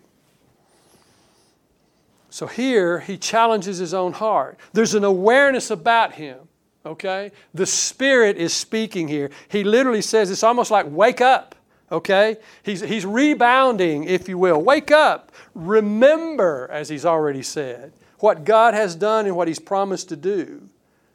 So here, he challenges his own heart. There's an awareness about him, okay? The Spirit is speaking here. He literally says, it's almost like wake up, okay? He's rebounding, if you will. Wake up. Remember, as he's already said, what God has done and what He's promised to do.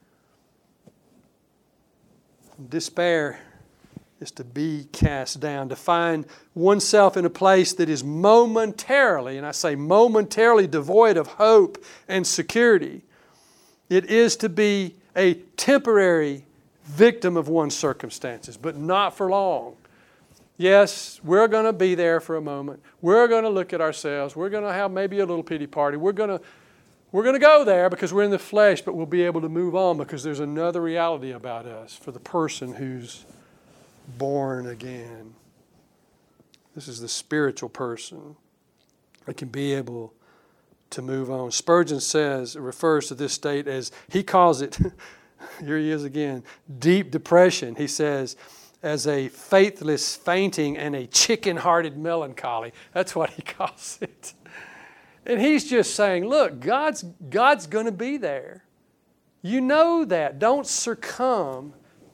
Despair is to be cast down, to find oneself in a place that is momentarily, and I say momentarily, devoid of hope and security. It is to be a temporary victim of one's circumstances, but not for long. Yes, we're going to be there for a moment. We're going to look at ourselves. We're going to have maybe a little pity party. We're going to go there because we're in the flesh, but we'll be able to move on because there's another reality about us for the person who's born again. This is the spiritual person that can be able to move on. Spurgeon refers to this state as, he calls it, here he is again, deep depression. He says, as a faithless fainting and a chicken-hearted melancholy. That's what he calls it. And he's just saying, look, God's going to be there. You know that. Don't succumb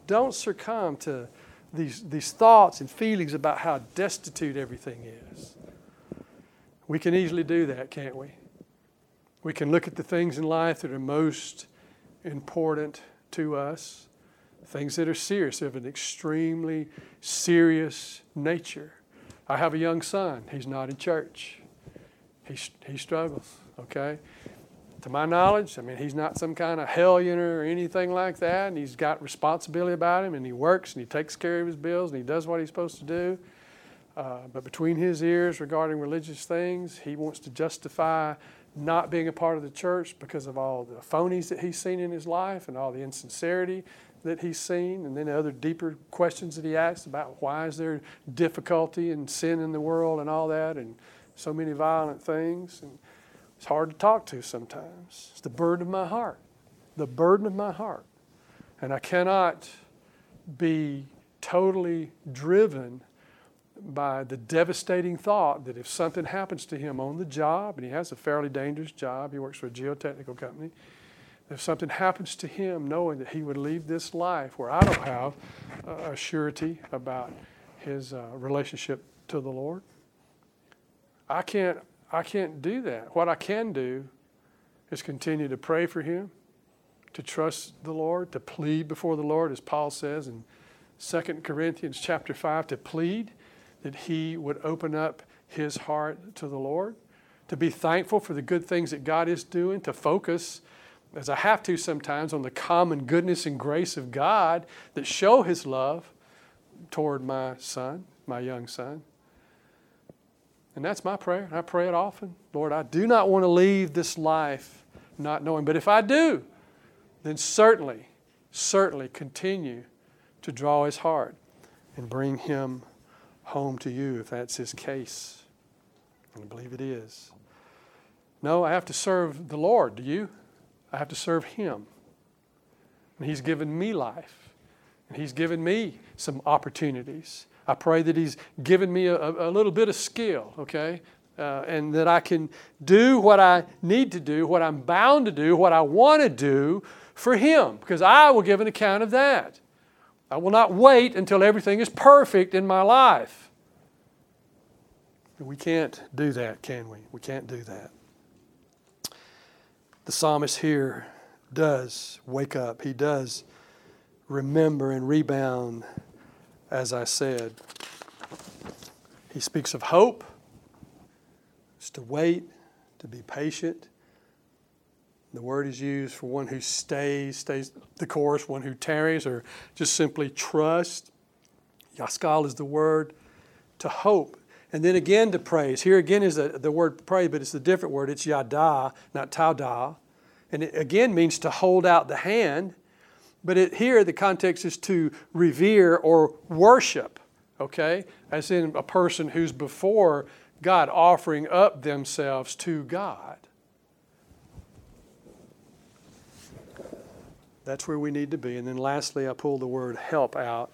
to these thoughts and feelings about how destitute everything is. We can easily do that, can't we? We can look at the things in life that are most important to us, things that are serious, of an extremely serious nature. I have a young son. He's not in church. He struggles, okay? To my knowledge, he's not some kind of hellion or anything like that, and he's got responsibility about him, and he works, and he takes care of his bills, and he does what he's supposed to do. But between his ears regarding religious things, he wants to justify not being a part of the church because of all the phonies that he's seen in his life and all the insincerity that he's seen, and then other deeper questions that he asks about why is there difficulty and sin in the world and all that, and so many violent things. And it's hard to talk to sometimes. It's the burden of my heart. The burden of my heart. And I cannot be totally driven by the devastating thought that if something happens to him on the job, and he has a fairly dangerous job, he works for a geotechnical company, if something happens to him knowing that he would leave this life where I don't have a surety about his relationship to the Lord, I can't do that. What I can do is continue to pray for him, to trust the Lord, to plead before the Lord, as Paul says in 2 Corinthians chapter 5, to plead that he would open up his heart to the Lord, to be thankful for the good things that God is doing, to focus, as I have to sometimes, on the common goodness and grace of God that show His love toward my son, my young son. And that's my prayer. I pray it often. Lord, I do not want to leave this life not knowing. But if I do, then certainly continue to draw his heart and bring him home to you if that's his case. And I believe it is. No, I have to serve the Lord. Do you? I have to serve Him. And He's given me life. And He's given me some opportunities. I pray that He's given me a little bit of skill, okay? And that I can do what I need to do, what I'm bound to do, what I want to do for Him. Because I will give an account of that. I will not wait until everything is perfect in my life. We can't do that, can we? We can't do that. the psalmist here does wake up. He does remember and rebound, as I said. He speaks of hope. It's to wait, to be patient. The word is used for one who stays the course, one who tarries, or just simply trust. Yaskal is the word to hope. And then again to praise. Here again is the word praise, but it's a different word. It's yada, not tauda. And it again means to hold out the hand. But here the context is to revere or worship, okay? As in a person who's before God, offering up themselves to God. That's where we need to be. And then lastly, I pulled the word help out.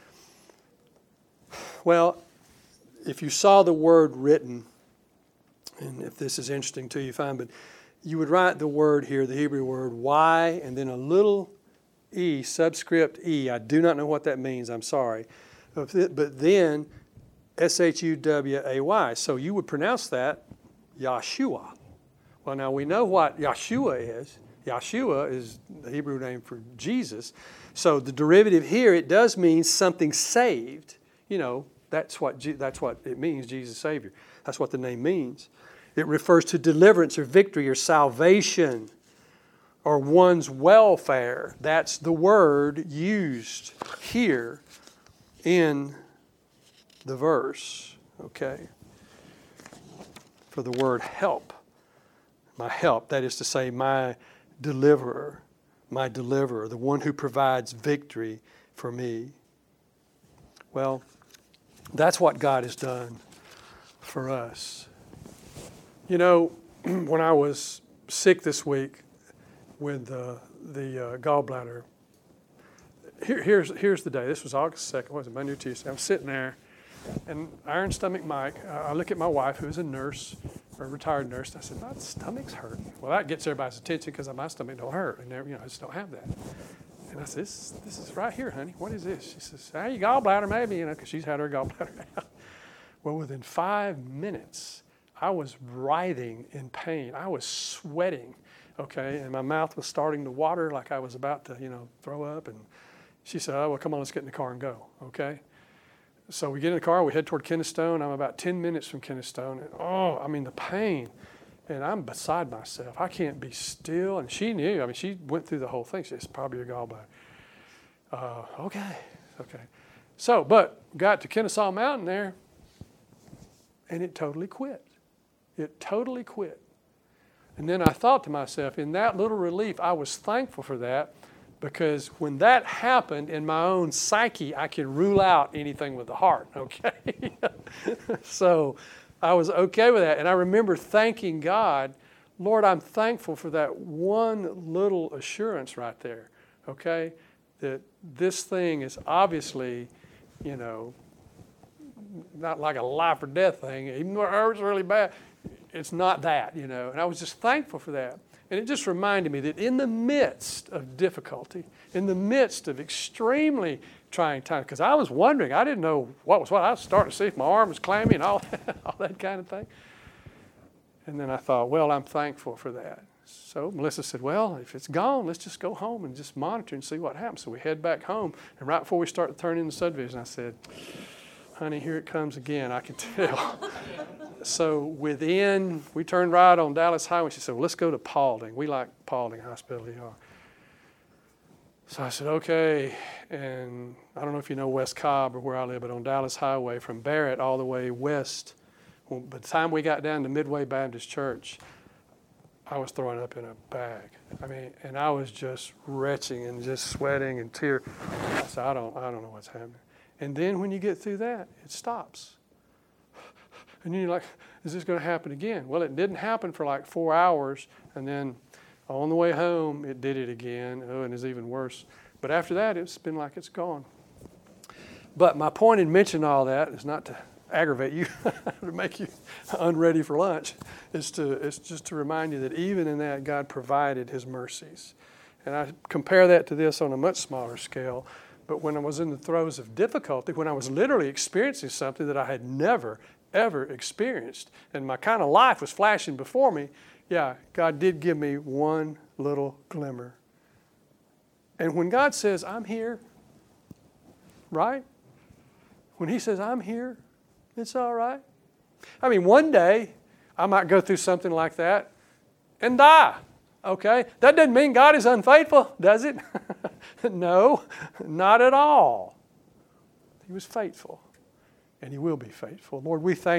Well, if you saw the word written, and if this is interesting to you, fine, but you would write the word here, the Hebrew word, Y, and then a little E, subscript E. I do not know what that means, I'm sorry. But then Shuway. So you would pronounce that Yahshua. Well, now we know what Yahshua is. Yahshua is the Hebrew name for Jesus. So the derivative here, it does mean something saved. You know, that's what it means, Jesus Savior. That's what the name means. It refers to deliverance or victory or salvation or one's welfare. That's the word used here in the verse, okay? For the word help. My help, that is to say, my deliverer, the one who provides victory for me. Well, that's what God has done for us. You know, when I was sick this week with the gallbladder, here's the day. This was August 2nd. What was it, Monday or Tuesday? I'm sitting there, and Iron Stomach Mike, I look at my wife, who's a nurse, or a retired nurse, and I said, my stomach's hurting. Well, that gets everybody's attention because my stomach don't hurt, and I just don't have that. And I said, this is right here, honey. What is this? She says, your gallbladder maybe, because she's had her gallbladder out. Well, within 5 minutes, I was writhing in pain. I was sweating, okay, and my mouth was starting to water like I was about to, throw up. And she said, oh, well, come on, let's get in the car and go, okay? So we get in the car, we head toward Kennestone. I'm about 10 minutes from Kennestone. And, the pain. And I'm beside myself. I can't be still. And she knew. She went through the whole thing. She said, it's probably your gallbladder. Okay. So, but got to Kennesaw Mountain there, and it totally quit. And then I thought to myself, in that little relief, I was thankful for that, because when that happened in my own psyche, I can rule out anything with the heart, okay? So I was okay with that. And I remember thanking God, Lord, I'm thankful for that one little assurance right there, okay? That this thing is obviously, not like a life or death thing. Even though it hurts really bad, it's not that, And I was just thankful for that. And it just reminded me that in the midst of difficulty, in the midst of extremely trying times, because I was wondering, I didn't know what was what. I was starting to see if my arm was clammy and all that kind of thing. And then I thought, well, I'm thankful for that. So Melissa said, well, if it's gone, let's just go home and just monitor and see what happens. So we head back home. And right before we start to turn in the subdivision, I said, honey, here it comes again. I can tell. So we turned right on Dallas Highway. She said, well, let's go to Paulding. We like Paulding Hospital ER. So I said, okay. And I don't know if you know West Cobb or where I live, but on Dallas Highway from Barrett all the way west, by the time we got down to Midway Baptist Church, I was throwing up in a bag. And I was just retching and just sweating and tears. I said, I don't know what's happening. And then when you get through that, it stops. And then you're like, is this going to happen again? Well, it didn't happen for like 4 hours. And then on the way home, it did it again. Oh, and it's even worse. But after that, it's been like it's gone. But my point in mentioning all that is not to aggravate you, to make you unready for lunch. It's just to remind you that even in that, God provided His mercies. And I compare that to this on a much smaller scale. But when I was in the throes of difficulty, when I was literally experiencing something that I had never, ever experienced, and my kind of life was flashing before me, yeah, God did give me one little glimmer. And when God says, I'm here, right? When He says, I'm here, it's all right. I mean, one day I might go through something like that and die. Okay? That doesn't mean God is unfaithful, does it? No, not at all. He was faithful, and He will be faithful. Lord, we thank